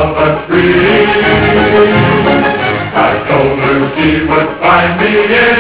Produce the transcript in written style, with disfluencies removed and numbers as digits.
of a tree. I told her she would find me in